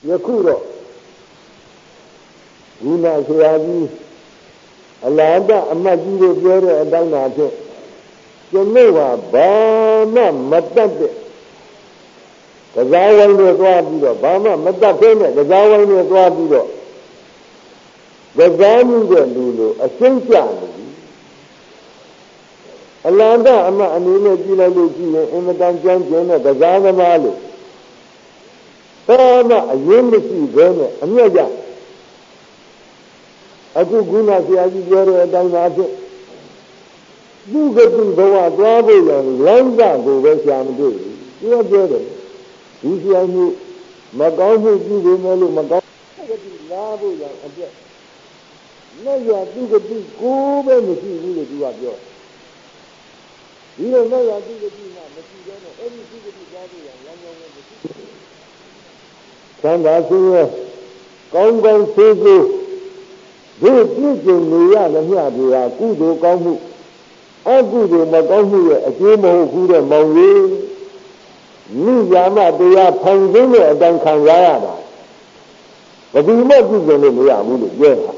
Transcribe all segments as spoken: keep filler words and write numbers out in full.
Yakuro Guna Sayagi Alada Amajiro Biore Adana Geneva Bama Matate Kazawan Guabido Bama Matapene Kazawan Guabido Gazani Lulu Essential Alanda Ama Anina Gila Luki in the Danjan Jena Gazana Malu Bama Ayemisi Gene Amiaja Aku Guna Sayagi Biore Adana You get to go out, travel and land down to West Yamadu. You are better. You see, I knew Magamu, you will know Magamu. I get to travel and address. Now you are to get to go and the sea will do up yours. You don't know I do the thing now, but you don't know everything that you travel and land down the sea. Sanda Singer, Congan Sigu, do teach in the Yan and Yabia, Kudo Kamu. Agudo Magamu, a game of good and Maui, Niyama, they are Pangina than Kangayana. But we might do them in the Yamu, yeah.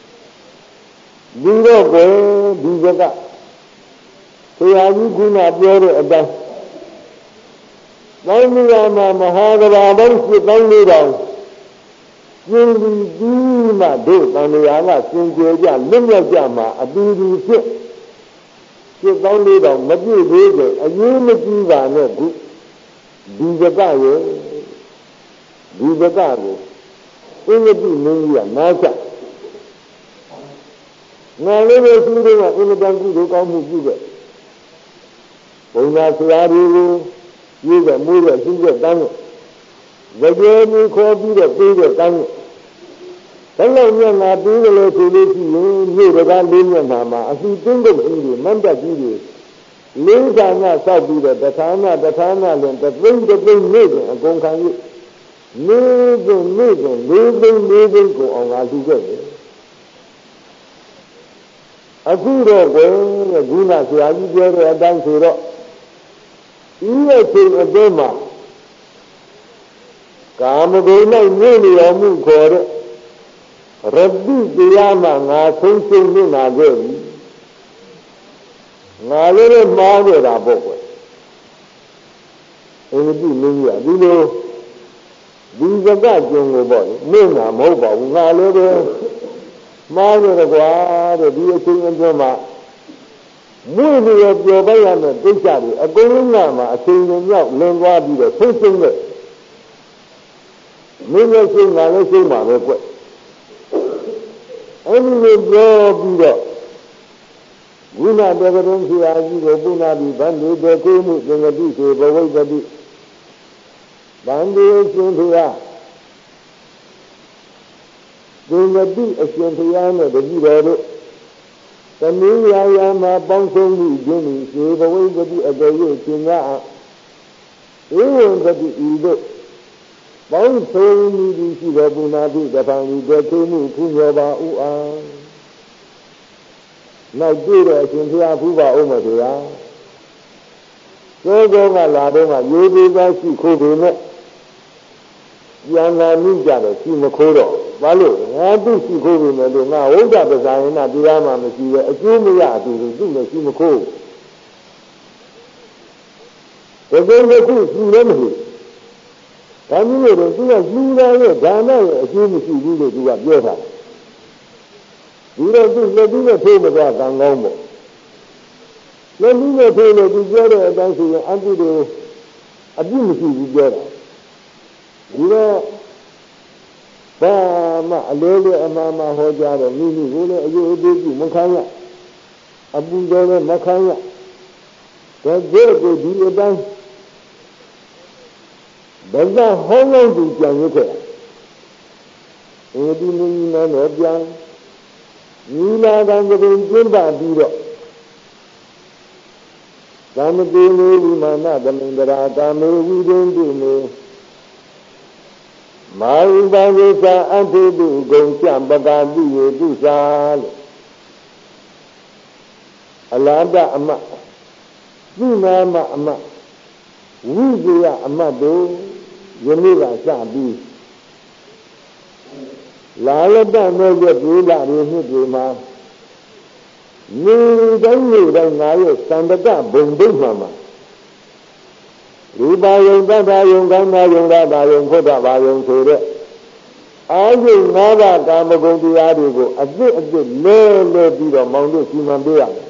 Do not go, do the So are you going to be a dust? Nayama Mahagara, once you don't lay down. You will do my do, and the Yana, Sinja, Lima Jama, a beauty ship. Sit down later, Madu Vega, a unity van, Divagayo, Divagago, in the Dinia, Nasa. Now, let us see the Immigrant to come with you. When I say, you get more than you get done. The game called you the bigger done. Hello, young, I do the little you, the Gandinian Mama, as you think of you, Manda Gidi. Lizana Sabi, the Tana, the Tana, and the bring the bring living, and go can you. Living, living, living, living, go on as you go. A good old way, a Guna, so I will get a dance to rock. Even to a dema. Come again, nearly a moon quarter. Rabbi Diyama nga sung ni na gari nga lele mawe ra bokwe eni di ni ya di lo di zaga jong bo ni na mo ba nga lele mawe ra kwa de di asin en ma mu ni yo pyo ba ya me dikya ri a gung nga ma asin ni nyauk lin twa bi de sung sung ne ni ne sing nga le sing ma le kwe Only blow Guna Devadan Siaji, Buna, Bandi, the Kumu, the Disi, the Wadi Bandi, Cynthia. Then the D. Cynthia, the Gido, the Niyama, Bonsong, Jimmy, the Wadi, a day, Chinya. Even the Edo. Bang so ni di the Bunadi, the family, the Kumu, Kunyaba, Ua. Now, do the Cynthia Puba Omadia. So go my ladoma, you do that she could be met. Yana Ninja, she Makodo. Valu, I do she could be met now. Oda Bazana, Diama, Messiah, a Jumia, do the Simako. The very good, you remember. Kami ni tu lah juna ni, dana ni, sini sini ni tu lah biasa. Juna tu lebih ni tu macam tanggung mo. Lebih ni tu lebih biasa dan sini anti tu, abis mesti biasa. Juna, sama lele ama hoja ada ni ni, boleh ayu ayu tu makanya, abu jana makanya. Kerja tu dia dan Benda honong tu jangan ke? Ini ni mana orang? Ni lah kan kita jumpa dia. Kami ni di mana kami berada kami di ni. Mai bagi saya anti tu gongsiam bagadi itu sal. Allah ada amat. Ni nama amat. Wujudnya amat tu. Yenilah sabi, လာလက်တမဲ့ရပြေးလာရည်နှစ်ဒီမှာနေတိုင်းနေတိုင်းငါရဲ့သံတကဘုံဒိဋ္ဌမှာမှာရူပါယုံတတ္တယုံကံနာယုံရတာယုံဖုဒ္ဓဘာယုံဆိုတဲ့အာယုငါးပါးကာမဂုဏ်တရားတွေကိုအသစ်အသစ်လဲလဲပြီးတော့မောင်တို့စီမံပေးရမယ်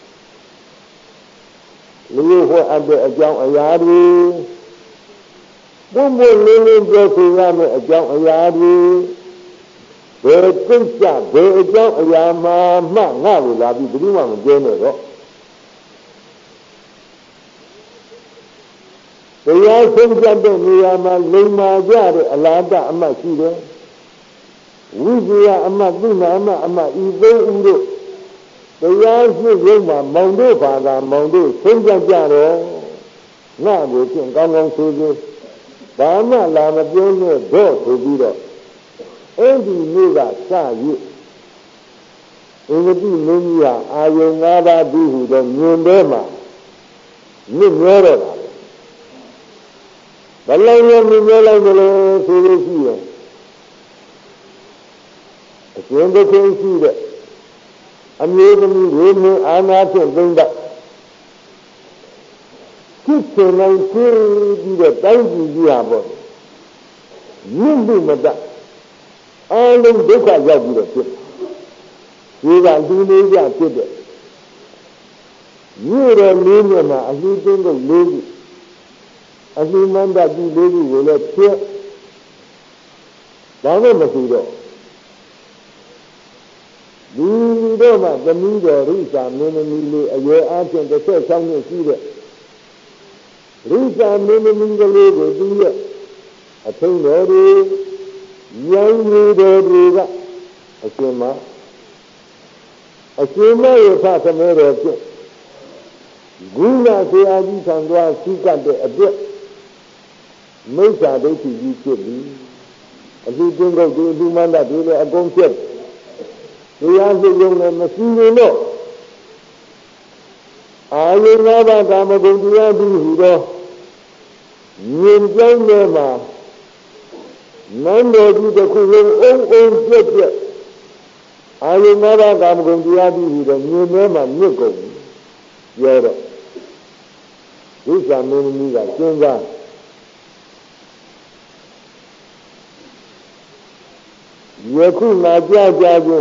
လူဟောအပ်တဲ့အကြောင်းအရာတွေဘုံဘုံလင်းလင်းပြောဆိုရမယ့်အကြောင်းအရာတွေဘယ်ကိစ္စဘယ်အကြောင်းအရာမှမှငါ့ကိုလာပြီးဘယ်သူမှမပြောနဲ့တော့တရားဆုံးဖြတ်တဲ့နေရာမှာလိမ္မာကြတဲ့အလားတအမှတ်ရှိတယ်ဝိဇ္ဇာအမှတ်သိနာအမှတ်အမှတ်ဤသုံးဦးတို့တရားရှိရုံမှာမောင်တို့ဘာသာမောင်တို့ဆုံးဖြတ်ကြတော့ငါ့ကိုကျင့်ကောင်းကောင်းဆိုဆိုဘာမှလာမပြောနဲ့တော့ဆိုပြီးတော့အဲ့ဒီနေ့ကစရည်အင်္ဂတိမင်းကြီးဟာအာယုံငါးပါးပြီးဟူသောမြင်ထဲမှာမြင့်မြဲတော့တာဘယ်လိုမျိုးမြင်မြဲလိုက်မလဲဆိုလို့ရှိရင်အရှင်သခင်ရှိတဲ့အမျိုးသမီးတွေနဲ့အာနာဖြင့်သိမ့်တဲ့ကိစ္စနိုင်ပြီးပြီးတော့တိုင်းပြည်ကြီးဟာပေါ့မြင့်မှုမတတ်အလုံးဒုက္ခရောက်ပြီးတော့ဖြစ်ဒီကလူလေးကြဖြစ်တဲ့မြို့တော်လေးမြတ်မှာအလှူသွင်းလို့လေးခုအလှူမန္တပြည်လေးခုကိုလည်းဖြစ်ဒါနဲ့မဆိုတော့ဒီတော့မှသမီးတော်ရိစာမင်းသမီးလေးအရွယ်အားဖြင့်တစ်ဆက်ဆောင်နှစ်ရှိတဲ့ရိစာမင်းသမီးကလေးကိုသူရဲ့အထုံးတော်တွေရောင်းရည်တော်တွေကအရှင်မအရှင်မရဲ့ဖသမဲတော်ဖြင့်ဂုဏဆရာကြီးထံသွားရှိကတ်တဲ့အတွက်မိစ္ဆာဒိဋ္ဌိကြီးဖြစ်ပြီးအလှူသွင်းကုန်တွေအလှူမန္တတွေလည်းအကုန်ဖြစ်တရားစုရုံနဲ့မရှိရင်တော့အာယုငါးပါးကာမဂုဏ်တရားပြီးဟူသောမြင်ကြောင်းထဲမှာနန်းတော်ကြီးတစ်ခုလုံးအုံအုံပြက်ပြက်အာယုငါးပါးကာမဂုဏ်တရားပြီးဟူသောမြင်ထဲမှာမြစ်ကုန်ပြောတော့ဝိဇ္ဇာမင်းကြီးကစဉ်းစားယခုငါကြားကြခြင်း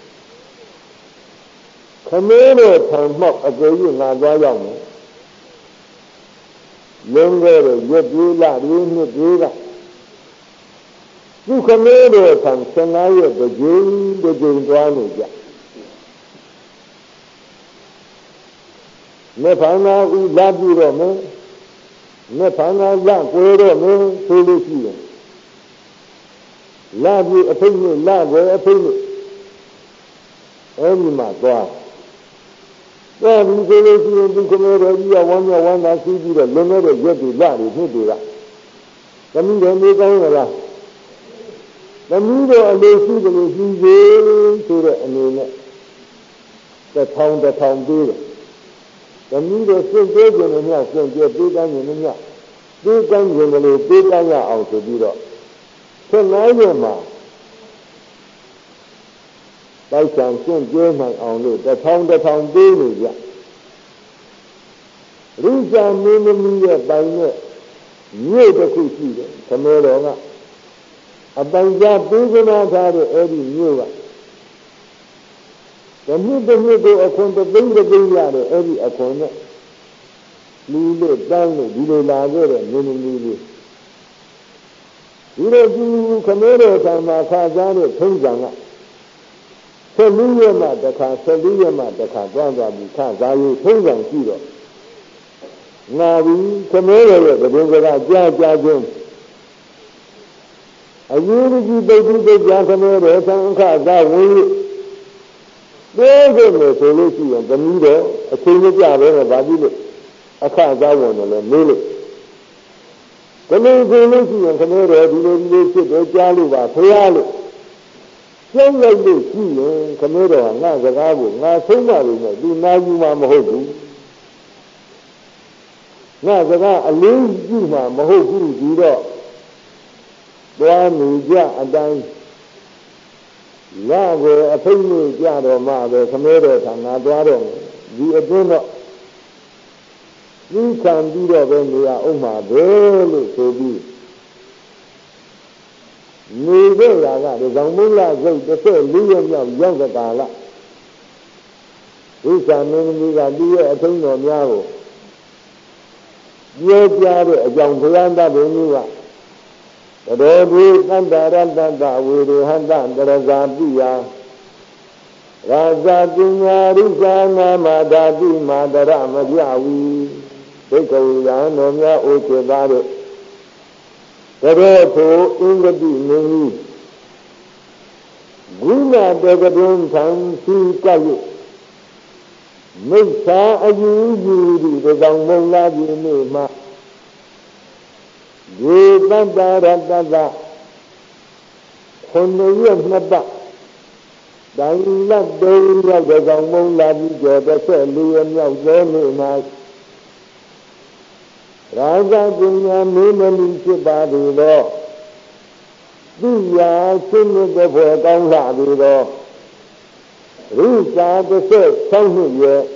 ခမဲတော်ထံမှောက်အကြိမ်ငါသွားရောက်မယ်လုံးခဲ့တဲ့ရက်ပြေးလာရင်းနှစ်ပြေးကသူခမဲတော်ထံဆယ်ငါးရက်တစ်ကြိမ်တစ်ကြိမ်သွားနေကြမေဖန်နာဥလာပြတော့မယ်မေဖန်နာလကွယ်တော့မယ်ဆိုလို့ရှိရင်လာပြအဖိတ်နဲ့လာကွယ်အဖိတ်နဲ့အဲဒီမှာသွားသွားပြီးဆိုလို့ရှိရင်ဒီကမေတော်ကြီးကဝမ်းမြောက်ဝမ်းသာရှိပြီးတော့လွန်ခဲ့တဲ့ရက်တွေလတွေနှစ်တွေကသမီးတော်နေကောင်းရလားသမီးတော်အလိုရှိတယ်လို့ရှိသေးဆိုတဲ့အနေနဲ့တစ်ထောင်တစ်ထောင်ပေးတယ်သမီးတော်စွန့်ပေးခြင်းနဲ့မြတ်စွန့်ပေးပေးကမ်းခြင်းနဲ့မြတ်ပေးကမ်းခြင်းကလေးပေးကမ်းရအောင်ဆိုပြီးတော့ဆက်နိုင်ရမှာတိုက်ဆံစွန့်ပေးနိုင်အောင်လို့တစ်ထောင်တစ်ထောင်ပေးနေကြရိဇာမင်းသမီးရဲ့ပိုင်နဲ့မြို့တစ်ခုရှိတယ်ခမဲတော်ကအပိုင်ကြားပေးကနာထားတဲ့အဲ့ဒီမြို့ကဓမြစ်တစ်နှစ်ကိုအခွန်တစ်သိန်းတစ်သိန်းရတယ်အဲ့ဒီအခွန်နဲ့လူလို့တန်းလို့ဒီလိုလာခဲ့တဲ့မင်းသမီးလေးဒီလိုဒီခမဲတော်ကမှခါကြားတဲ့ထုံးစံကဆက်လူရမှတခါဆက်လူရမှတခါတွန်းသွားပြီးခါစားရေးထုံးစံရှိတော့ငါပြီးခမဲတော်ရဲ့ဘုရင်ကကြားကြားချင်းအယူကြီးတိတ်တိတ်ကြားခမဲတော်သံခါသာဝင်သေးတယ်လို့ဆိုလို့ရှိရင်သမီးတော်အချိန်မကြပဲဗာပြီလို့အခါသာဝင်တယ်လို့မေးလို့ဘယ်လိုဆိုလို့ရှိရင်ခမဲတော်ဒီလိုဒီလိုဖြစ်တော့ကြားလို့ပါဖရားလို့ကျောင်းလိုက်လို့ရှိရင်ခမဲတော်ကငါစကားကိုငါဆုံးမလို့နဲ့သူနာယူမှာမဟုတ်ဘူးငါစကားအလေးပြုမှာမဟုတ်ဘူးဒီတော့သွားနေကြအတိုင်း Lago a penny jado mother, tomato, and adoro. The adeno. We can do that when we are Oma, very so be. Neither Laga, the Zamula, the third million of younger Gala. We can mean that the attain on Yaro. Ye Jaro, a young Puyanda, Benua. But every Kanda with the Handa, the Razabia. Raza Dunya, Rizana, Madadi, Madara, Madiawi. Take away Anomia Ochevare. Therefore, in the beginning, Guna Degadun Tan Si Kayu. Make a you, the Gambola, you may ma. Give Banda, Honor Naba. Then let them love the Gambola, you get a fairly and love them night. Raja Dunya Mimani Chibadi Law. Diya Chimney the Vogan Labi Law. Risa the Sir Sanhuye.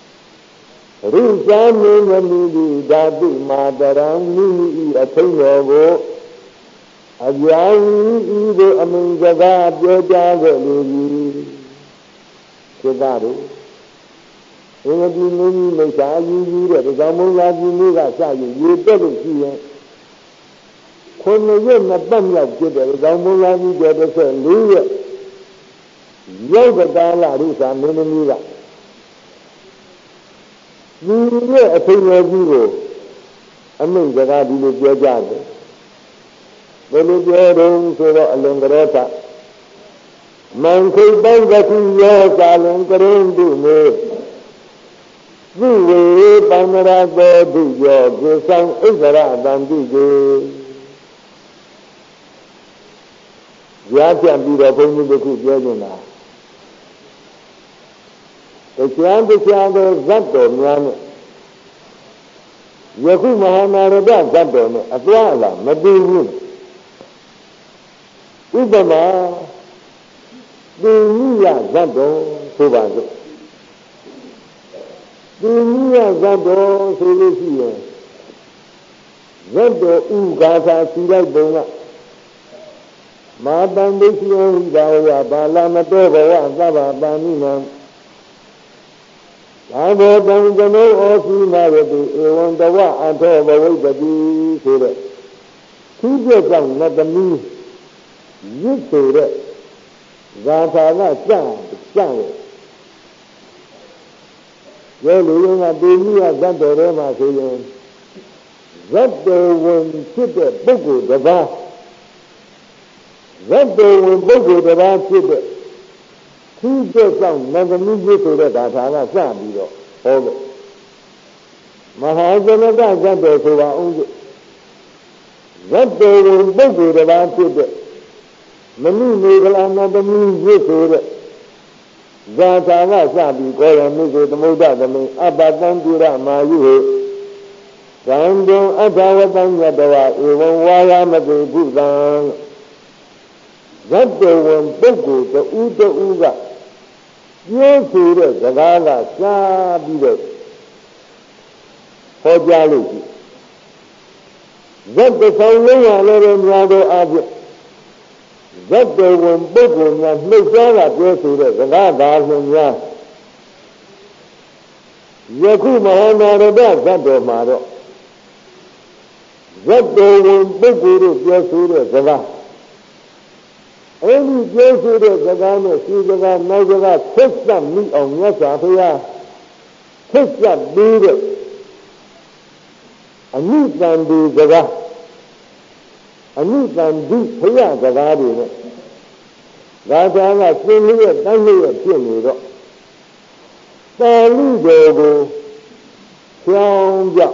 Risa Mimani Dadi Madaram Mini Atinovo. Avyani Ido Aminjaga Biojaga Lili. Chibadi. In a beginning, they saw you, the Gamula, you knew that you better see it. When the young Abamla did it, the Gamula, you get a say, Leah. Yoga Dala, Risa, Minimira. You know a thing of you. I mean, the God is your job. When it's your own, so a Langarota. Man could bang that in your salon, do me. We will Bangara go to your son Isra than do. Yakan be the only the good Yajuna. The Chiambi Chiambo Zanto, Yaku Mahana Zanto, Atwala, Madu. Ubama, the Nia Zanto, Subazo. The Nia Zando Solution Zando Ugasa Sila Bona Madandation Hidaya Balamatova Zava Banina I will don't know all three married on the wa and over with the bee to it. Keep your tongue, not the me. You to it. Zata San, San. Well, you know, the Nia Zando Roma saying, Zando when Chipper Bogu the Va. Zando when Bogu the Va Chipper. Keep your tongue, not the me to the Data San, all the Mahazana Zando to our own. Zando when Bogu the Va Chipper. Many people are not the me to it. Zata Sabi, Koya Miko, the Moda, the Abadan Dura, Mayu, Rando, Atawatan Yadawa, even Wayamadu, Budan, Zato, one Bogu, the Uta Uga, Yosu, the Gala, Sabi, Hojali. Zato, Saulina, Leron Rado, Abu. That they won't book when you make that up to the Gaga. Yaku Mahana, that they matter. That they won't book with it just to the Gaga. Only just to the Gaga, see the Gaga, Naga, take some meat on your Safia. Take that beer. A meat man do Gaga. A new man deep here, the body. That's all I feel here, don't you feel it? The leader, John Jack.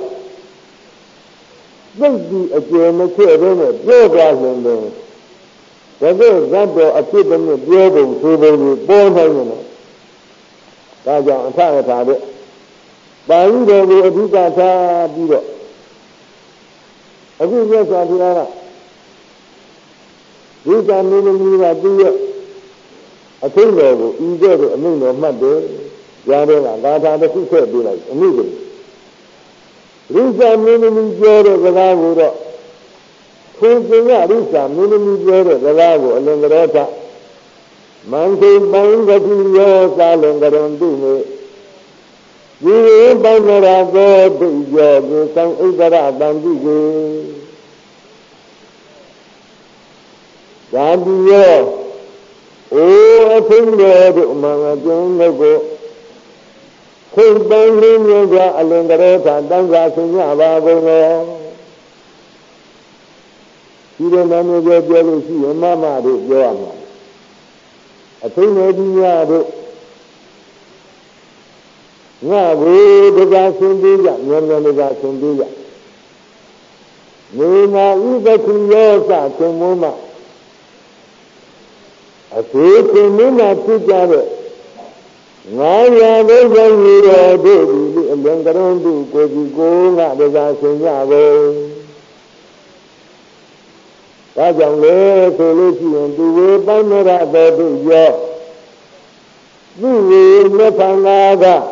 Maybe a German children, your garden there. The example of people in the building to the born hanging. That's all I'm talking about it. By either way, you got to be it. I think yes, I do that. We can mean you are dear. a thing level, either a mean of mother, Yadana, Gata, the two said, be like immediately. Risa minimum Jere, the Lago, Kunya, Risa, minimum Jere, the Lago, and then the Rota, Monkey, Manga, Yours, Island, the Rondine. We will find that I go to your some Igara Bandigo. Dandio, oh, I think that among a jungle. King Bangin, Yoga, Alangareta, Danga, Sinago. You don't know where jealousy and Mamma did your I think maybe you are. Nago, the Gassindia, Yamma, the Gassindia. Nina, either to yours, to Moma. A few to Nina together. Naya, the one you are doing, and then the one do, because you go, not the Gassindia. That's a way to listen to the Banner of your. You will never naga.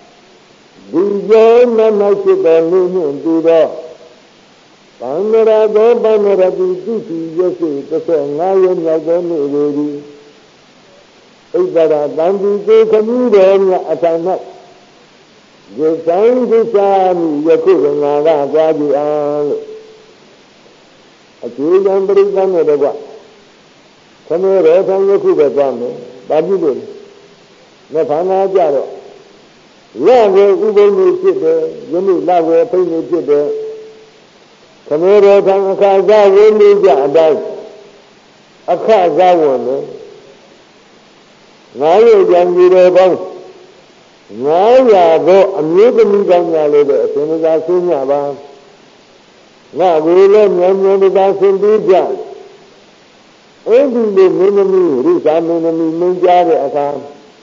Dijo Nana Chibani do the Banara, the Banara, the duty, yes, the song I am not going to do. If there are Bandi, they come in at a night. The time to Sami, Yaku, Nara, Gadi, a two and three hundred one. Come here, and Yaku, the Bandi, Babu, Nafana Jaro. Lago, even you sit there, you need Lago, pay me sit there. Come here, Tanaka, when you got that. A car got one. Now you're young, you're about. Now you go, I'm not going to go as soon as I see you about. Now we learn when you're about to do that. Every day, minimum, reach out, minimum, minimum, account.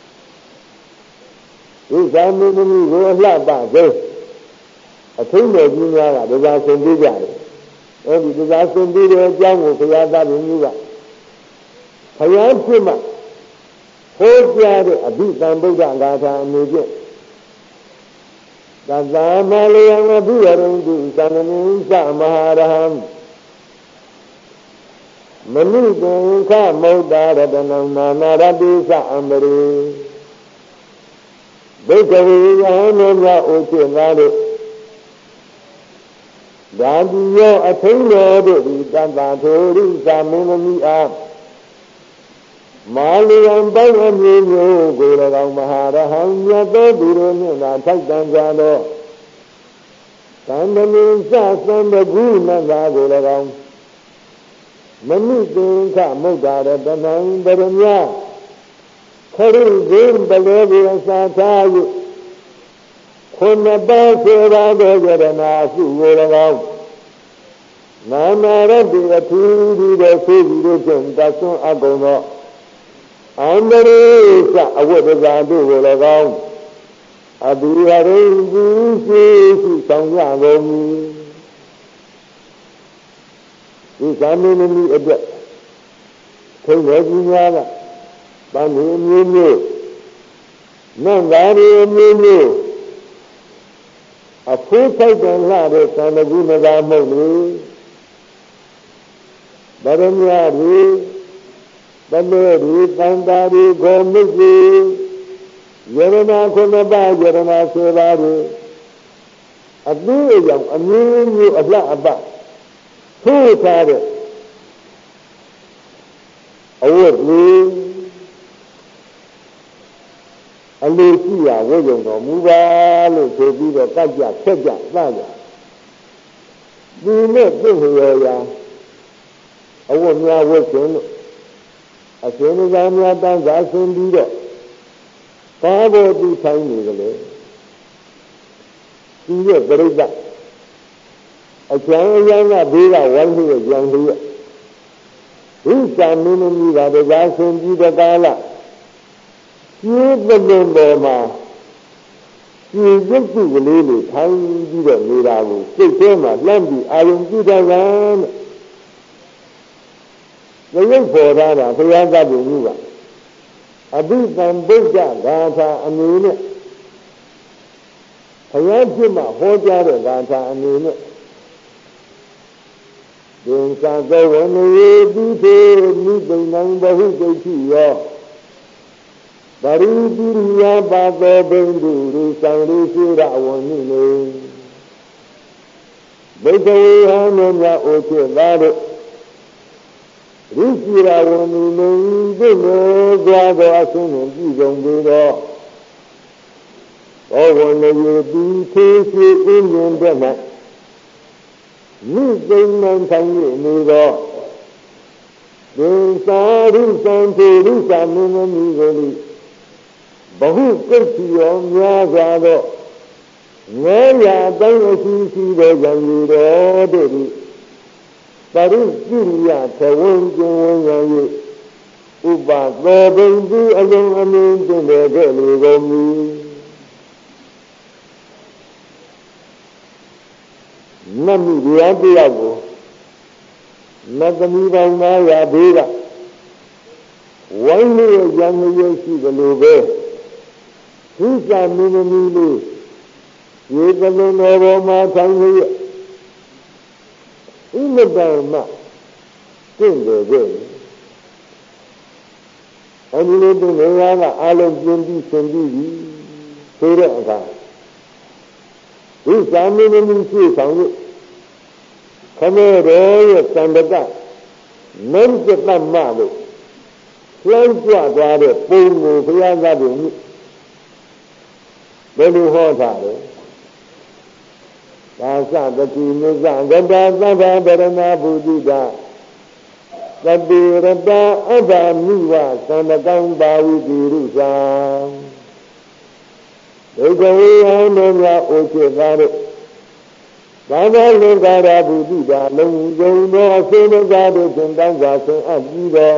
This I mean to me, go a lot back there. A thing that you know, the guy can do that. Every the guy can do the jungle for that in you. I am too much. Hold the a beat and Buddha Gata and Nugget. That's the Amalia and Buddha and do Sanamin Samaharaham. Manu can move that at an Anarabi Sambari. Bakery, I know that Ocean Valley. Dandio, a thing of it, Dantori, Samini up. Mali and Bagan, you go around Mahara, Hanya, Baby, and I take them down. Tandamin Sass and the Green and I go around. Many things are moved out of the nine, but in ya. Kari Jim Balavi and Santayu. When the bus around there and I see go around. Nana Rabbi, a two the Susan, that's not a go no. And there is a what does I do go around? I do a ring, some young on me. This I mean me a bit. Take Regina. Bani Munu, Nangari Munu, a full type and ladder, and a woman of our money, Baramari, Bandari, Bandari, Gomezi, Yerana Konaba, Yerana Sevari, a new young, a new, a black about, two targets, a word, a Lucia, William, Muba, to be the Kaja, Kaja, Kaja. We met the area. I want me out working. As soon as I'm not done, I can do that. Father, be tiny. See it, there is that. I can't young, be a one who is young here. Who's coming me that the guy can do the gala? You remember ma. You just do the lily, tiny bit of Mirago. Say, Tema, Lambi, I will do the land. The young for that, I forgot that you knew that. အဘိဓမ္ဗုဒ္ဓဂါထာအနေနဲ့ဘုရားဖြစ်မှဟောကြားတဲ့ဂါထာအနေနဲ့သင်္သာသောဝနယေတိသေမိသိဏံဘဟုဒိဋ္ဌိယောပရိပိရိယပါသောဘိန္ဒုရူသံရိရှိရဝဏိနေဘိက္ခဝေဟံမေမြဩချေသာတို့ရိရှိရဝဏိနေသိမေသွားသောအဆုံးနှင့်ပြည်စုံပေသောဘောဝနယေတိသေရှိအင်းမြင်တဲ့၌မိသိဏံဆိုင်ရနေသောသင်္သာရိသံသေရိသမင်းသမီးကိုဘဟုကိတ္တိယောများစွာသောငဲရာတောင်းအရှိရှိသောကြောင့်ဤတော်တို့သည်ပရိပိရိယသဝံကျင်ဝင်ရ၍ဥပသောဘိန္တိအလုံးအမင်းတင်တဲ့ကဲ့လေကုန်မူနတ်မိဗျာတရားကိုနတ်သမီးပေါင်း၅ရာဘေးကဝိုင်းလို့ရံရည်ရှိသလိုပဲသူစာမင်းသမီးလေးရေကလုံးတော်ပေါ်မှာထိုင်ရဥမတ္တမတင့်တယ်ကြအဲဒီလိုတင်နေရကအလုံးပြင်းပြီးဆင်ပြီးပြီဆိုတဲ့အခါသူစာမင်းသမီးရှိဆောင်လို့ခမေတော်ရဲ့သံတကမင်းကျတမလို့လှမ်းကြွသွားတဲ့ပုံကိုဘုရားသခင်ဘယ်လိုဟောတာလဲသာသတိနိစ္စဂတ္တသဗ္ဗဗရဏဘုဒ္ဓသတိရတအဘမိဝသံတကံပါဝိတိရုသံဒုက္ခဝေဟံမေမြဩချေသာတို့သာသလင်္ကာရဘုဒ္ဓလုံးစုံသောအစေနကတို့သင်္တန်းစွာဆင်အပ်ပြီးသော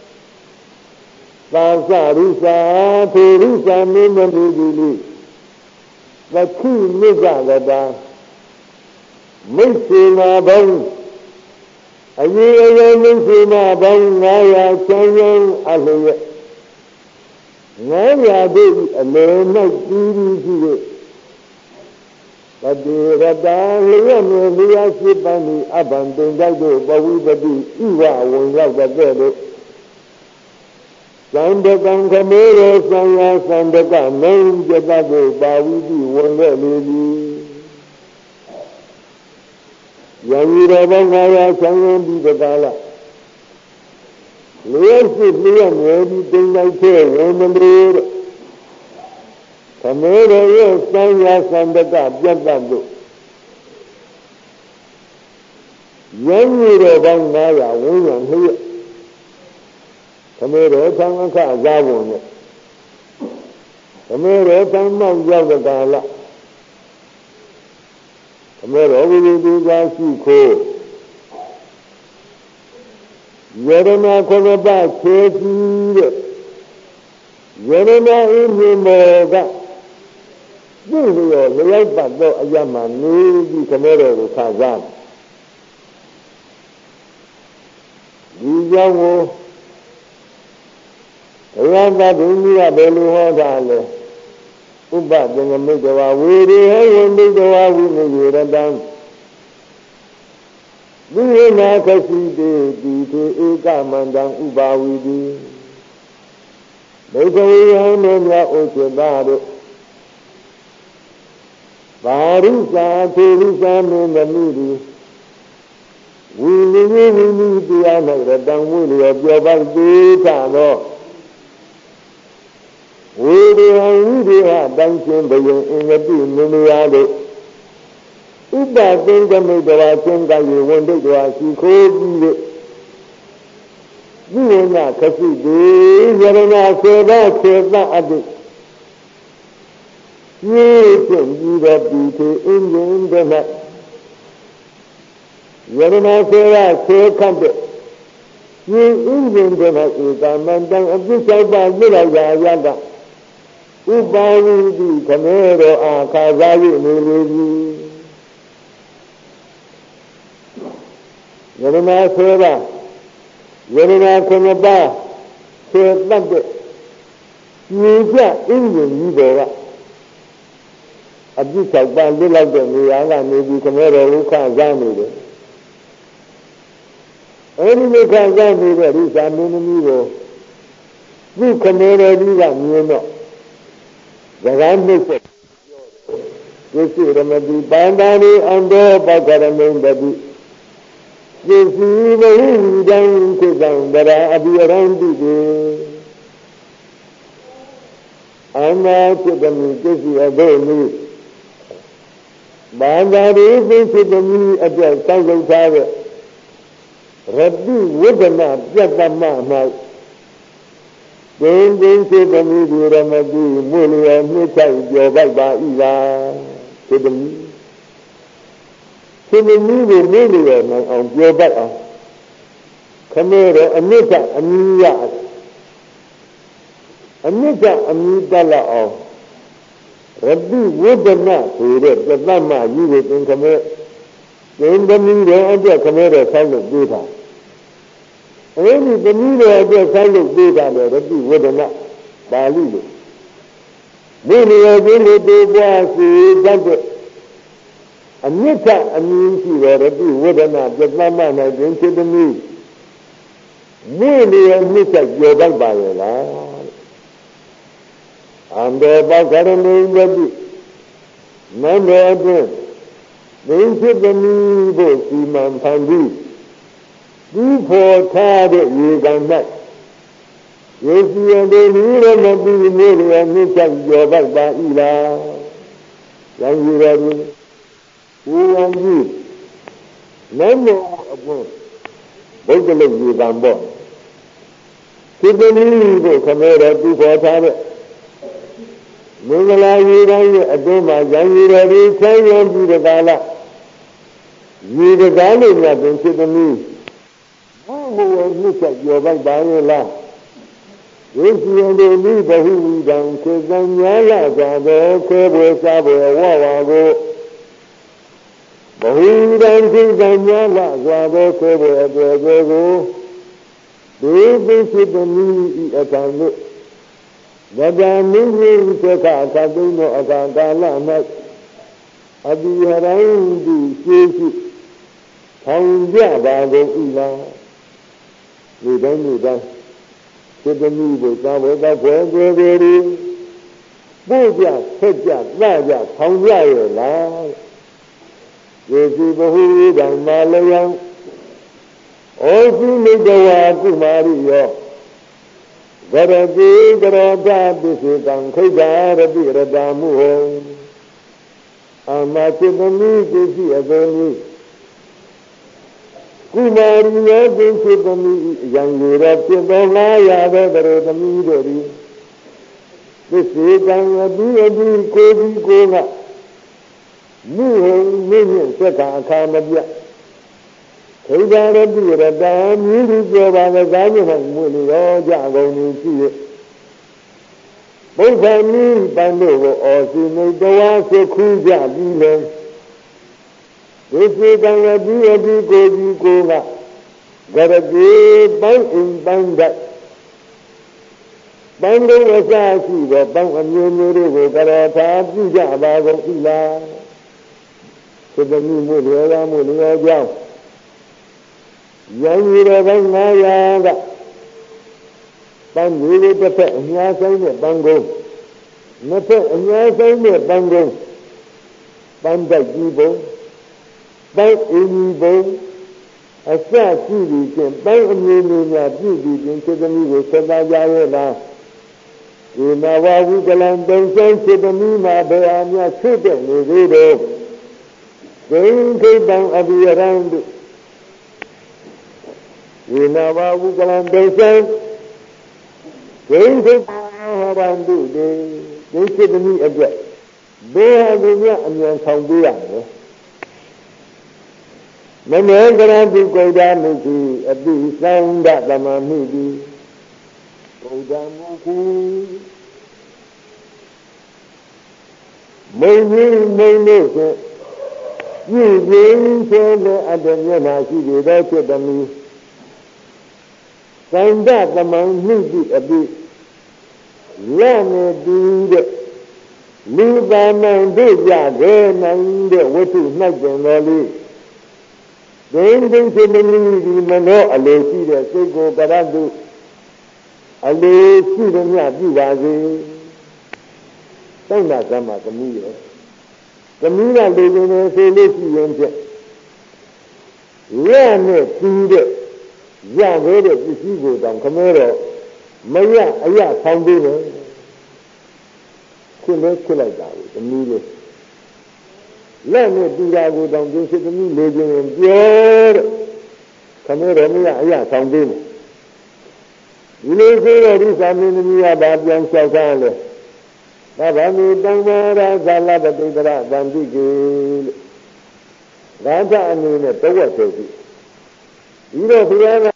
သာသရိသာထေရိသမင်းသမီးကြီးလေးသခိနိစ္စကတာမိတ်ဆွေနာပေါင်းအရေးအယံမိတ်ဆွေနာပေါင်းငါးရာချမ်းရန်အလျက်ငါးရာတို့အလယ်၌ပြီးပြီးရှိတဲ့တတိရတာလျက်မြေလျက်ရှိပန်းဒီအဘံတင်ကြိုက်တို့ပဝိပတိဣဝဝင်ရောက်တဲ့ကဲ့သို့သံတကံခမေရောသံယာသံတကမင်းကျတတ်ကိုပါဝိတိဝင်ခဲ့လေသည်ယံဤတော်ဘောငါရာဆံရင်ဒီတကားလားလျက်ရှိလျက်မြေဒီတင်ကြိုက်တဲ့ဝင်မလို့တဲ့ခမေရောရဲ့သံယာသံတကပြတ်တတ်တို့ယံဤတော်ဘောငါရာဝင်ရလျက်ခမေရောသံအခါဇာဝင်နဲ့ခမေရောသံမောက်ရောက်တဲ့ကာလခမေရောဝိသုဒ္ဓရှိခိုးယရဏခရပခြေကြီးတဲ့ယရဏအင်းမြမောကပြုလျော်လျောက်ပတ်သောအယမနေပြီးခမေရောကိုခါစားဒီကြောင့်ကိုဘုရားသခင်ကြီးကဘယ်လိုဟောတာလဲဥပသင်္ကမိတဝဝေရေဟယမိတဝဝိနယေရတံဒီနာခစီတေတိတေဧကမန္တံဥပါဝိတိဒုက္ခဝေဟံမေမြဩချေတာတို့ပါရိသာသေရိသမင်းသမီးသည်ဝိနည်းဝိနည်းတရား၌ရတံဝိလျောပြောပါသေးတာတော့ဝေဒေဟံဝိဒေဟတိုင်ရှင်ဘယံအင်္ဂတိမင်းများတို့ဥပသင်္ကမိတဝါသင်္ကယေဝန္တိတဝါရှိခိုးပြီးတို့ဒီဝနာခစိတေယရဏစေဘခေတအတုယေကျင့်ပြီးတော့ဒီထေအင်းကျင်းတဲ့၌ယရဏစေဘခေခတ်တဲ့ယေအင်းကျင်းတဲ့၌ဧကမန္တံအပြစ်ဆိုင်ပါပြလိုက်ရာရတာဥပါဝိတိခမေရောအာခါသာယိနေလေပြီယရဏဆေဘယရဏခုနပါဆေတတ်တဲ့你这因人一个啊，比小班里来的你两个你比什么人都看上你的，而你没看上你的，你啥没那么多，你看没了你个你呢，这个没事，就是什么的，班长的安多把个人们的的，就是为一张这张的啦，阿比人的的。安那这个你就是要对你，万家的这个你啊，叫三手差的，何必我的嘛，别的嘛嘛，真正这个你的什么的，没了没才叫拜拜一啦，这个你，这个你的没了能按叫拜啊，看没了，安那啥安呀。အနိစ္စအမိတတ်လောက်အောင်ရတိဝိဒနာဆိုတဲ့ပြတ်မှကြီးကိုသင်္ခမဲသင်သမီးရဲ့အတွက်ခမဲတဲ့ဆောက်လို့ပြေးတာအဲဒီသမီးရဲ့အတွက်ဆောက်လို့ပြေးတာလေရတိဝိဒနာပါဠိလိုဒီလိုရင်းလို့ပြေးပွားစီတတ်တဲ့အနိစ္စအမိရှိတဲ့ရတိဝိဒနာပြတ်မှ၌သင်ချစ်သမီးဒီလိုရအနိစ္စကြော်တတ်ပါရဲ့လားအန္တေပကရမေဝတိနန္ဒေအတွင်းသင်္ချစ်သမီးဖို့စီမံဖန်ပြီးဒီဖို့ထားတဲ့ရေကန်၌ယေစီယတေနိရမတိနေရမြစ်ချက်ကျော်ပိုက်ပါ၏လားရံယူရသည်ဦးဝံကြီးနန္ဒေအပွင့်ဘုဒ္ဓလုရေကန်ပေါ့စိတ္တမီဖို့ခမဲတော်သူဖို့ထားတဲ့မင်္ဂလာရေတိုင်းရဲ့အတွင်းမှာရံရည်တော်ဒီဆန်းရုံပြီးတဲ့ကာလရေတကားလို့မြတ်ပင်ဖြစ်သမီးဘုဟုဝမြစ်ချက်ကျော်ပိုက်ပါရဲ့လားဝိစီယံတို့မိဘဟုဝိတံခေသံညာလသာသောခဲပွဲစားပွဲဝဝါကိုဘဟုဝိတံခေသံညာလသာသောခဲပွဲအပွဲကိုဒီပိစိတမီဤအခါတို့ဗဒာမင်းကြီးသက္ကအခါသို့သောအခါကာလ၌အဘိဟရံတိရှိရှိထောင်ကြပါကုန်၏လားဒီတိုင်းဒီတိုင်းစိတ္တမိကိုသာဝေကဘွယ်ဘွယ်တွေပို့ကြဆက်ကြလှကြထောင်ကြရဲ့လားယေစီဘဟုဝိဒံမာလယံဩစီမိတဝါကုမာရိယောဂရတိဂရတာပိစိတံခိတာရတိရတာမုဟောအာမစိတ္တမိကိစီအသောနိကုမာရိယောပိစိတ္တမိယံရေရပြသောလာရသောတရသမီးတို့သည်ပိစိတံအတိအတိကိုဒီကိုကမုဟောမြင့်မြင့်သက်ခါအခါမပြတ်ခိတာရတိရတာမြည်ပြီးပြောပါကစားမြတ်မွေလျောကြကုန်နေရှိရဲ့ဘုရားမင်းပန်းတို့ကိုအော်စီနေတဝါဆွခူးကြပြီးလဲဒီစေကံရပြီးအပြီးကိုဒီကိုကဂရတိပန်းအင်းပန်းတဲ့ပန်းတို့အစားရှိတော့ပန်းအမျိုးမျိုးတွေကိုကရထာပြုကြပါကုန်၏လားသဒ္ဓမိမှုလျောရမှုလျောကြောင်းရံရည်တော်ပိုင်းငါးရာကပန်းကြီးလေးတစ်ဖက်အများဆုံးနဲ့ပန်းကုန်းနှစ်ဖက်အများဆုံးနဲ့ပန်းကုန်းပန်းတိုက်ကြီးပုံပန်းအင်းကြီးပုံအစရှိပြီးချင်းပန်းအမျိုးမျိုးများပြုပြီးချင်းစေတမီကိုဆက်သားကြရဲ့လားဒီနဝဝုကလံတုံးဆုံးစေတမီမှာဘယ်အများဆွတ်တဲ့နေသေးတော့ဒိဋ္ဌိတံအဘိယရံတုဒီနဝဝုကလံတုံးဆုံးဒိဋ္ဌိတံဟရံတုဒီဒီစေတမီအတွက်ဘယ်ဟာကိုများအမြန်ဆောင်ပေးရမလဲမမေကရတိကုဋ္ဌာမိတိအတိသံဒသမမိတိကုဋ္ဌာမုခုမုံကြီးမုံလို့ဆိုပြည့်ပြည့်ဆိုတဲ့အတ္တမျက်နှာရှိတဲ့စေတမီသံဒသမမိတိအတိလက်နဲ့တူတဲ့လူပါနိုင်တို့ကြခဲ့နိုင်တဲ့ဝတ္ထုနှိုက်ကြင်တော်လေးဒိဋ္ဌိစိတ်တည်းဒီမနောအလိုရှိတဲ့စိတ်ကိုကရတုအလိုရှိသည်မြပြုပါစေစိုက်နာသမသမီးရဲ့သမီးကလူတွေနဲ့ဆိုလို့ရှိရင်ဖြင့်လက်နဲ့တူတဲ့ရခဲ့တဲ့ပစ္စည်းကိုတောင်ခမဲတော့မရအရဆောင်ပေးတယ်ခွင့်လဲခွင့်လိုက်တာကိုသမီးလေးလက်နဲ့တူတာကိုတောင်ဒီစိတ်သမီးလေးခြင်းပြောတဲ့ခမဲတော့မရအရဆောင်ပေးတယ်ဒီလိုဆိုတော့ဒီသာမင်းသမီးကဘာပြန်လျှောက်ထားလဲဘာဗမေတံဝရဇာလပတိတရဗန္တိကေလို့ဒါကြအနေနဲ့တဝက်ဆိုပြီဒီတော့ဘုရားက